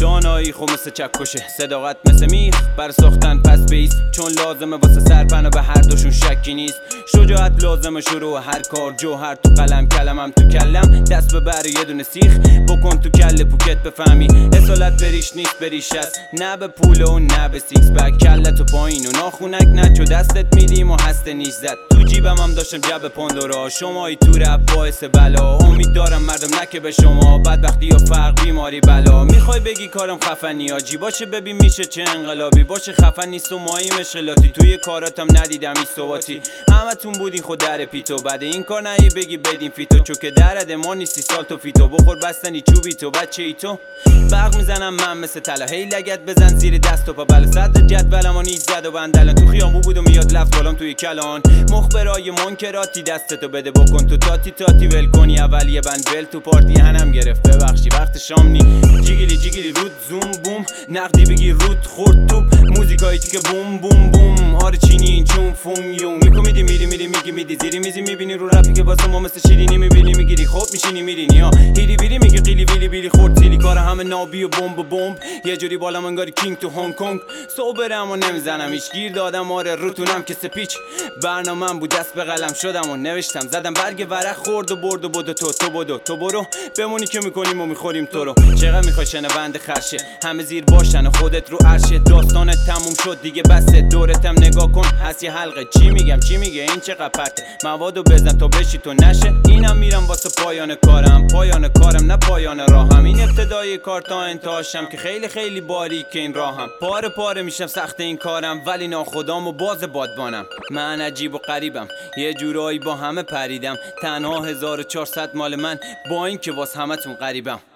دانایی خو مثل چکشه، صداقت مثل میخ بر ساختن پس بیست، چون لازمه واسه سرپنو به هر دوشون شکی نیست. شجاعت لازمه شروع هر کار، جوهر تو قلم کلمم تو کلم، دست ببر یه دونه سیخ بکن تو کله پوکت بفهمی اصالت بریش نیست بریش هست، نه به پول و نه به سیکس بک، کلتو پایین و ناخونک نچو دستت میدیم و هسته نیش زد. تو جیبم هم داشتم جب پاندورا، شمایی تو رپ باعث بلا، امید دارم مردم نکه به شما بدبختی یا فقر بیماری بلا. میخوای بگی کارم خفنی آجی باشه، ببین میشه چه انقلابی باشه، خفن نیست و مایی مشغلاتی، توی کاراتم ندیدم این ثباتی، همتون بودین خود در پیتو، بعد این کار نهی بگی بدین فیتو، چون که درد ما نیستی سال تو فیتو، بخور بستنی چوبی تو بچه ای تو. برق میزنم من مثل طلا، هی لگت بزن زیر دست و پا، بله صد جدولم و نیز زد و بندلن، تو خیامو بود و میاد لفظ بالام توی کلان، مخبرای منکراتی دستتو بده بکن تو تاتی تاتی ول کنی، اولیه بند ول تو پارتی هنم گرفت ببخشی وقت شام نی، جیگلی جیگلی رود زوم بوم، نقدی بگی رود خورد توپ، موزیکایی که بوم بوم بوم، آره چینی این چون فوم یوم، میکو میدی میری میگی میدی زیری میزی میبینی رو رفی که واسه ما مثل شیرینی میبینی میگیری خوب میشینی میرینی ها هیری بیری میگی قیلی ویلی بیلی خورد سیلی، کار همه نابی و بمب یه جوری بالام انگاری کینگ تو هنگ کنگ، صبرم و نمیزنم هیچ گیر دادم آره روتونم که سپیچ، برنامه‌ام بود دست به قلم شدم و نوشتم زدم برگ ورق خورد و برد و بدو تو برو بمونی که میکنیم و میخوریم تو رو، چقدر میخوای شنونده خرشه همه زیر باشن و خودت رو عرشه، داستانت تموم شد دیگه بسه، دورتم نگاه کن هست یه حلقه، چی میگه این چقدر پرته، موادو بزن تا بشی تو نشه، اینم میرم واسه پایان کارم نه پایان راهم، این ابتدای کار تا انتهاشم که خیلی خیلی باریکه این راهم، پاره میشم سخت این کارم ولی ناخدام و باز بادبانم، من عجیب و غریبم یه جورایی با همه پریدم، تنها 1400 مال من با این که واس همتون غریبم.